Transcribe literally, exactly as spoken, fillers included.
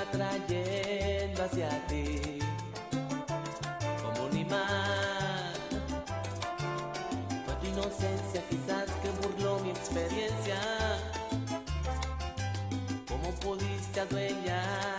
atrayendo hacia ti como un imán. Fue tu inocencia quizás que burló mi experiencia. ¿Cómo pudiste adueñar